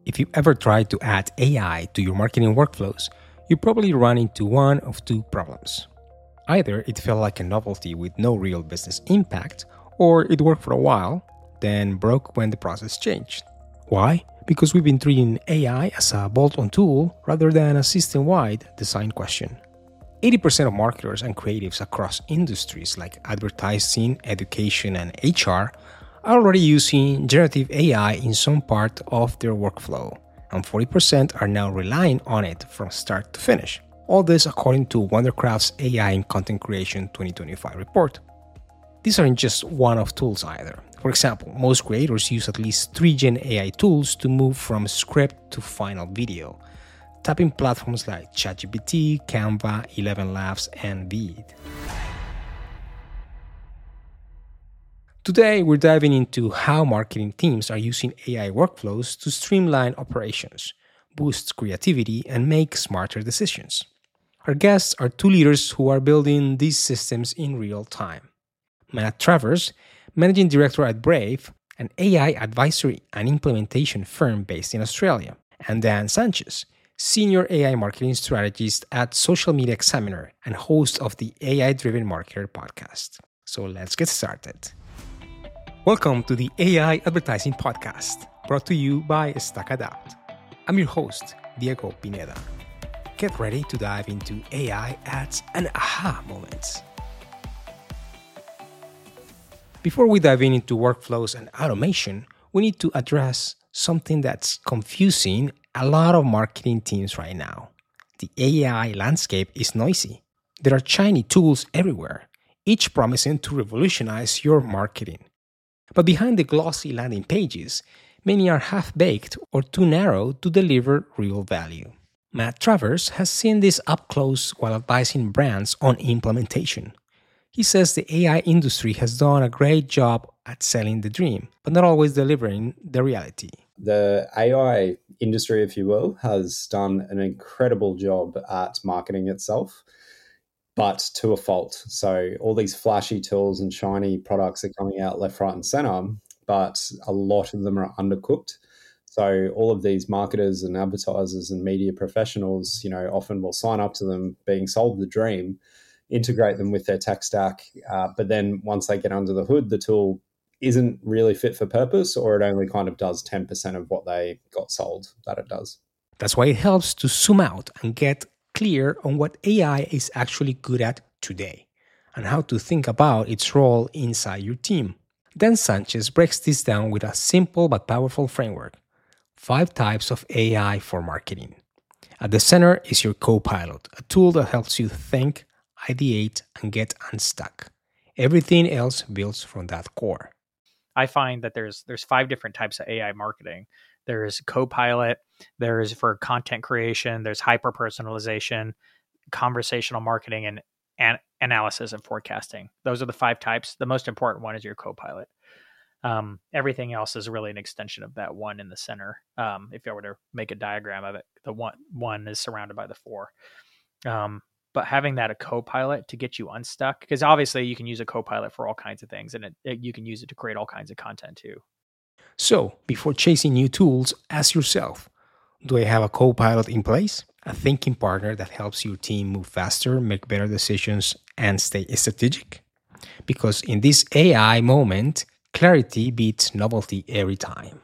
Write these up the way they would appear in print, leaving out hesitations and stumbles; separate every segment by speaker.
Speaker 1: If you ever tried to add AI to your marketing workflows, you probably run into one of two problems. Either it felt like a novelty with no real business impact, or it worked for a while, then broke when the process changed. Why? Because we've been treating AI as a bolt-on tool rather than a system-wide design question. 80% of marketers and creatives across industries like advertising, education, and HR are already using generative AI in some part of their workflow, and 40% are now relying on it from start to finish. All this according to Wondercraft's AI in Content Creation 2025 report. These aren't just one-off tools either. For example, most creators use at least 3 Gen AI tools to move from script to final video, tapping platforms like ChatGPT, Canva, 11 Labs, and Veed. Today, we're diving into how marketing teams are using AI workflows to streamline operations, boost creativity, and make smarter decisions. Our guests are two leaders who are building these systems in real time. Matt Travers, Managing Director at Brave, an AI advisory and implementation firm based in Australia, and Dan Sanchez, Senior AI Marketing Strategist at Social Media Examiner and host of the AI Driven Marketer podcast. So let's get started. Welcome to the AI Advertising Podcast, brought to you by StackAdapt. I'm your host, Diego Pineda. Get ready to dive into AI ads and aha moments. Before we dive into workflows and automation, we need to address something that's confusing a lot of marketing teams right now. The AI landscape is noisy. There are shiny tools everywhere, each promising to revolutionize your marketing. But behind the glossy landing pages, many are half-baked or too narrow to deliver real value. Matt Travers has seen this up close while advising brands on implementation. He says the AI industry has done a great job at selling the dream, but not always delivering the reality.
Speaker 2: The AI industry, if you will, has done an incredible job at marketing itself, but to a fault. So all these flashy tools and shiny products are coming out left, right, and center, but a lot of them are undercooked. So all of these marketers and advertisers and media professionals, often will sign up to them being sold the dream, integrate them with their tech stack, but then once they get under the hood, the tool isn't really fit for purpose, or it only kind of does 10% of what they got sold that it does.
Speaker 1: That's why it helps to zoom out and get clear on what AI is actually good at today and how to think about its role inside your team. Dan Sanchez breaks this down with a simple but powerful framework: 5 types of AI for marketing. At the center is your Copilot, a tool that helps you think, ideate, and get unstuck. Everything else builds from that core.
Speaker 3: I find that there's 5 different types of AI marketing. There's Copilot, there's for content creation, there's hyper-personalization, conversational marketing, and analysis and forecasting. Those are the 5 types. The most important one is your Copilot. Everything else is really an extension of that one in the center. If I were to make a diagram of it, the one is surrounded by the 4. But having that a Copilot to get you unstuck, because obviously you can use a Copilot for all kinds of things, and you can use it to create all kinds of content too.
Speaker 1: So, before chasing new tools, ask yourself, do I have a Copilot in place? A thinking partner that helps your team move faster, make better decisions, and stay strategic? Because in this AI moment, clarity beats novelty every time.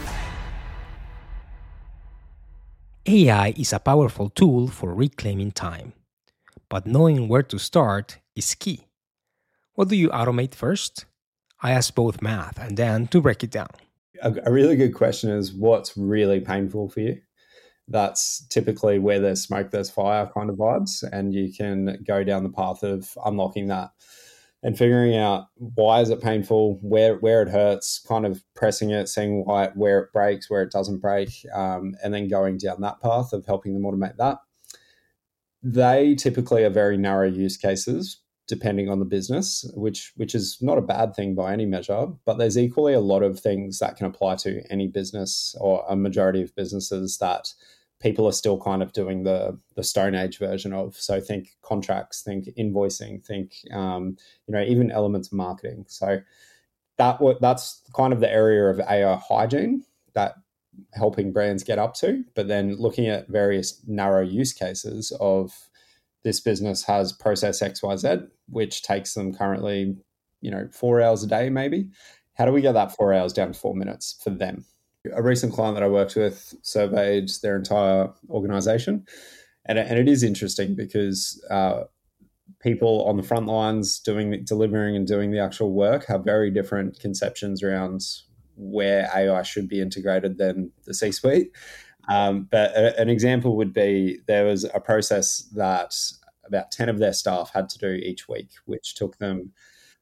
Speaker 1: AI is a powerful tool for reclaiming time, but knowing where to start is key. What do you automate first? I asked both Matt and Dan to break it down.
Speaker 2: A really good question is, what's really painful for you? That's typically where there's smoke, there's fire kind of vibes, and you can go down the path of unlocking that and figuring out why is it painful, where it hurts, kind of pressing it, seeing where it breaks, where it doesn't break, and then going down that path of helping them automate that. They typically are very narrow use cases, depending on the business, which is not a bad thing by any measure, but there's equally a lot of things that can apply to any business or a majority of businesses that people are still kind of doing the Stone Age version of. So think contracts, think invoicing, think even elements of marketing. So that's kind of the area of AI hygiene that helping brands get up to, but then looking at various narrow use cases of this business has process XYZ, which takes them currently, 4 hours a day, maybe. How do we get that 4 hours down to 4 minutes for them? A recent client that I worked with surveyed their entire organization. And it is interesting because people on the front lines delivering and doing the actual work have very different conceptions around where AI should be integrated than the C-suite. But an example would be there was a process that about 10 of their staff had to do each week, which took them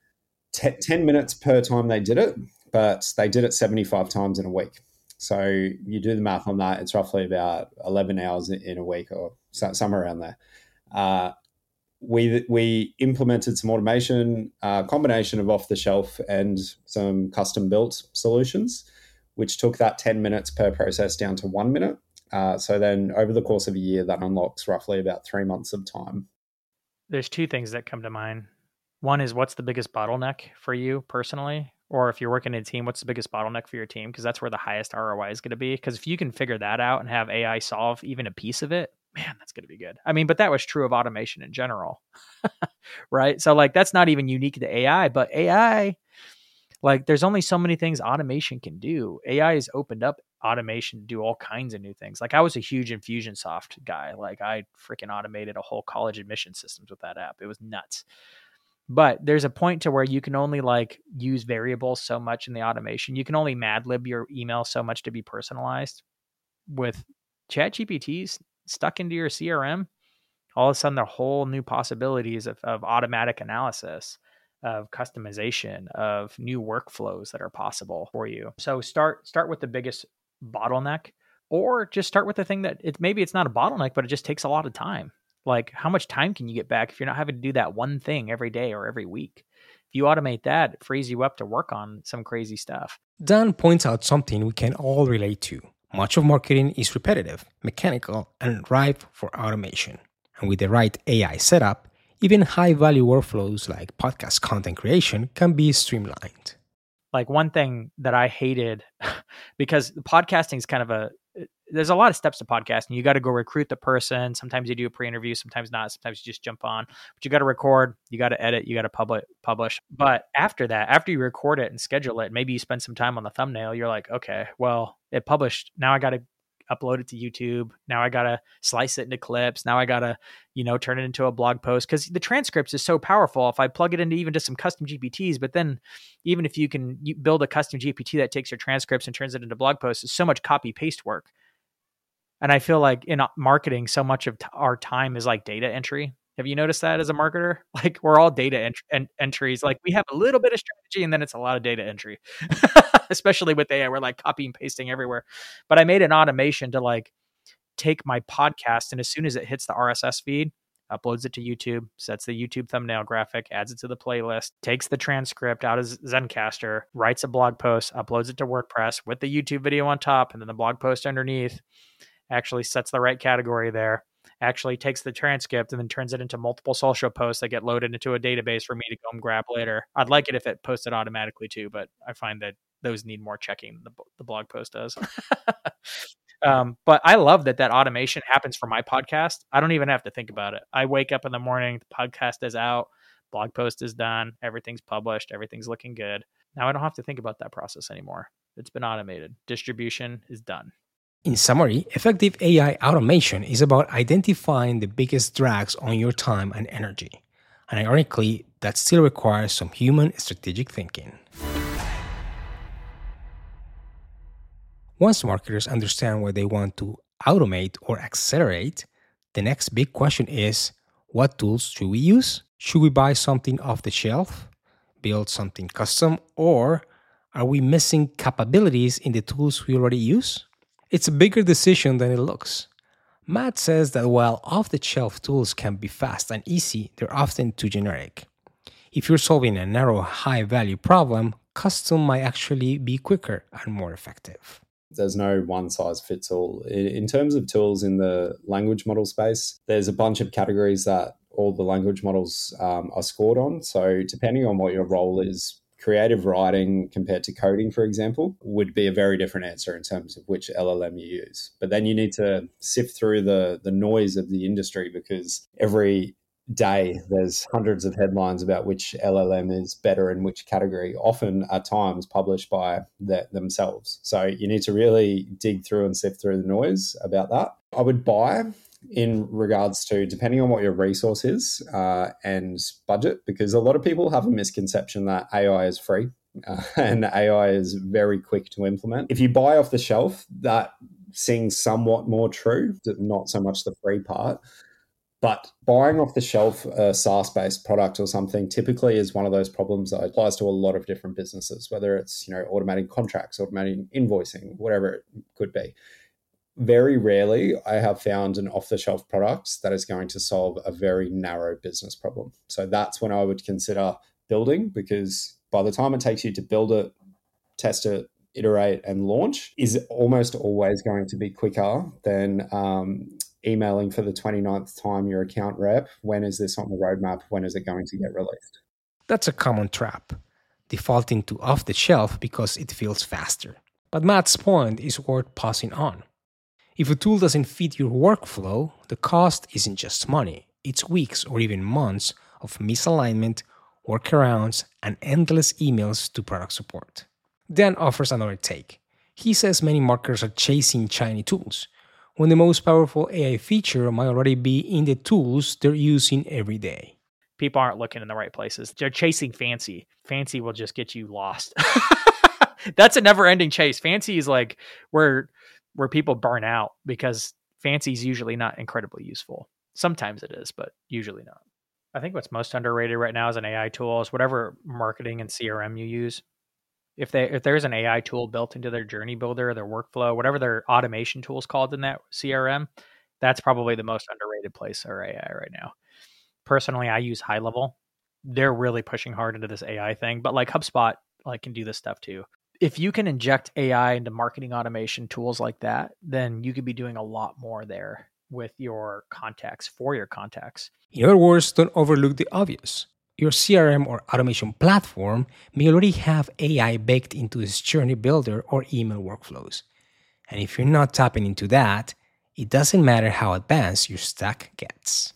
Speaker 2: 10 minutes per time they did it, but they did it 75 times in a week. So you do the math on that, it's roughly about 11 hours in a week or somewhere around there. We implemented some automation, combination of off-the-shelf and some custom-built solutions, which took that 10 minutes per process down to 1 minute. So then over the course of a year, that unlocks roughly about 3 months of time.
Speaker 3: There's two things that come to mind. One is, what's the biggest bottleneck for you personally? Or if you're working in a team, what's the biggest bottleneck for your team? Because that's where the highest ROI is going to be. Because if you can figure that out and have AI solve even a piece of it, man, that's going to be good. I mean, but that was true of automation in general, right? So like, that's not even unique to AI, but AI, like there's only so many things automation can do. AI has opened up automation to do all kinds of new things. Like I was a huge Infusionsoft guy. Like I freaking automated a whole college admission systems with that app. It was nuts. But there's a point to where you can only like use variables so much in the automation. You can only Mad Lib your email so much to be personalized. With ChatGPT's stuck into your CRM, all of a sudden there are whole new possibilities of automatic analysis, of customization, of new workflows that are possible for you. So start with the biggest bottleneck, or just start with the thing that maybe it's not a bottleneck, but it just takes a lot of time. Like how much time can you get back if you're not having to do that one thing every day or every week? If you automate that, it frees you up to work on some crazy stuff.
Speaker 1: Dan points out something we can all relate to. Much of marketing is repetitive, mechanical, and ripe for automation. And with the right AI setup, even high-value workflows like podcast content creation can be streamlined.
Speaker 3: Like one thing that I hated, because podcasting is kind of there's a lot of steps to podcasting. You got to go recruit the person. Sometimes you do a pre-interview, sometimes not. Sometimes you just jump on. But you got to record, you got to edit, you got to publish. But after that, after you record it and schedule it, maybe you spend some time on the thumbnail. You're like, okay, well, it published. Now I got to upload it to YouTube. Now I got to slice it into clips. Now I got to, turn it into a blog post, because the transcripts is so powerful. If I plug it into even just some custom GPTs, but then even if you build a custom GPT that takes your transcripts and turns it into blog posts, it's so much copy paste work. And I feel like in marketing, so much of our time is like data entry. Have you noticed that as a marketer? Like we're all data entries. Like we have a little bit of strategy and then it's a lot of data entry, especially with AI. We're like copying and pasting everywhere. But I made an automation to like take my podcast, and as soon as it hits the RSS feed, uploads it to YouTube, sets the YouTube thumbnail graphic, adds it to the playlist, takes the transcript out of Zencastr, writes a blog post, uploads it to WordPress with the YouTube video on top and then the blog post underneath, actually sets the right category there, actually takes the transcript and then turns it into multiple social posts that get loaded into a database for me to go and grab later. I'd like it if it posted automatically too, but I find that those need more checking than the blog post does. But I love that automation happens for my podcast. I don't even have to think about it. I wake up in the morning, the podcast is out, blog post is done, everything's published, everything's looking good. Now I don't have to think about that process anymore. It's been automated. Distribution is done.
Speaker 1: In summary, effective AI automation is about identifying the biggest drags on your time and energy. And ironically, that still requires some human strategic thinking. Once marketers understand what they want to automate or accelerate, the next big question is, what tools should we use? Should we buy something off the shelf, build something custom, or are we missing capabilities in the tools we already use? It's a bigger decision than it looks. Matt says that while off-the-shelf tools can be fast and easy, they're often too generic. If you're solving a narrow, high-value problem, custom might actually be quicker and more effective.
Speaker 2: There's no one-size-fits-all. In terms of tools in the language model space, there's a bunch of categories that all the language models are scored on. So depending on what your role is creative writing compared to coding, for example, would be a very different answer in terms of which LLM you use. But then you need to sift through the noise of the industry, because every day there's hundreds of headlines about which LLM is better in which category, often at times published by themselves. So you need to really dig through and sift through the noise about that. I would buy in regards to, depending on what your resource is and budget, because a lot of people have a misconception that AI is free and AI is very quick to implement. If you buy off the shelf, that seems somewhat more true, not so much the free part. But buying off the shelf a SaaS-based product or something typically is one of those problems that applies to a lot of different businesses, whether it's, automating contracts, automating invoicing, whatever it could be. Very rarely I have found an off-the-shelf product that is going to solve a very narrow business problem. So that's when I would consider building, because by the time it takes you to build it, test it, iterate, and launch is almost always going to be quicker than emailing for the 29th time your account rep, when is this on the roadmap? When is it going to get released?
Speaker 1: That's a common trap, defaulting to off the shelf because it feels faster. But Matt's point is worth pausing on. If a tool doesn't fit your workflow, the cost isn't just money, it's weeks or even months of misalignment, workarounds, and endless emails to product support. Dan offers another take. He says many marketers are chasing shiny tools, when the most powerful AI feature might already be in the tools they're using every day.
Speaker 3: People aren't looking in the right places. They're chasing fancy. Fancy will just get you lost. That's a never-ending chase. Fancy is like where people burn out, because fancy is usually not incredibly useful. Sometimes it is, but usually not. I think what's most underrated right now as an AI tool is whatever marketing and CRM you use. If there's an AI tool built into their journey builder, their workflow, whatever their automation tool is called in that CRM, that's probably the most underrated place for AI right now. Personally, I use High Level. They're really pushing hard into this AI thing, but like HubSpot can do this stuff too. If you can inject AI into marketing automation tools like that, then you could be doing a lot more there with your contacts, for your contacts.
Speaker 1: In other words, don't overlook the obvious. Your CRM or automation platform may already have AI baked into its journey builder or email workflows. And if you're not tapping into that, it doesn't matter how advanced your stack gets.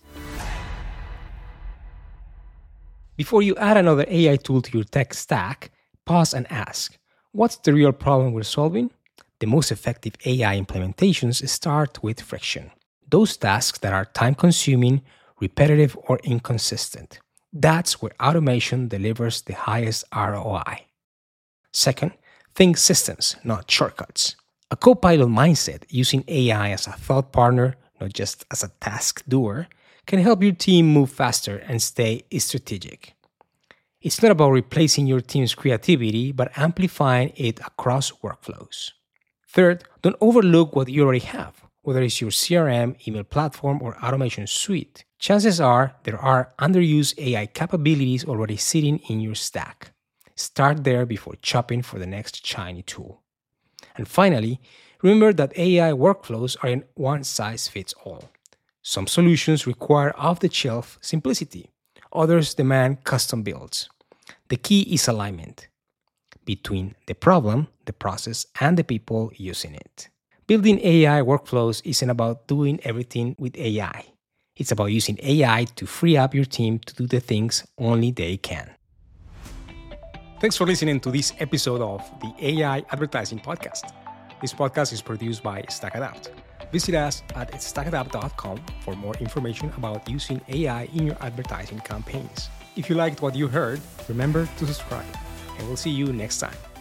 Speaker 1: Before you add another AI tool to your tech stack, pause and ask, what's the real problem we're solving? The most effective AI implementations start with friction. Those tasks that are time-consuming, repetitive, or inconsistent. That's where automation delivers the highest ROI. Second, think systems, not shortcuts. A co-pilot mindset, using AI as a thought partner, not just as a task doer, can help your team move faster and stay strategic. It's not about replacing your team's creativity, but amplifying it across workflows. Third, don't overlook what you already have. Whether it's your CRM, email platform, or automation suite, chances are there are underused AI capabilities already sitting in your stack. Start there before chopping for the next shiny tool. And finally, remember that AI workflows aren't one-size-fits-all. Some solutions require off-the-shelf simplicity. Others demand custom builds. The key is alignment between the problem, the process, and the people using it. Building AI workflows isn't about doing everything with AI. It's about using AI to free up your team to do the things only they can. Thanks for listening to this episode of the AI Advertising Podcast. This podcast is produced by StackAdapt. Visit us at stackadapt.com for more information about using AI in your advertising campaigns. If you liked what you heard, remember to subscribe, and we'll see you next time.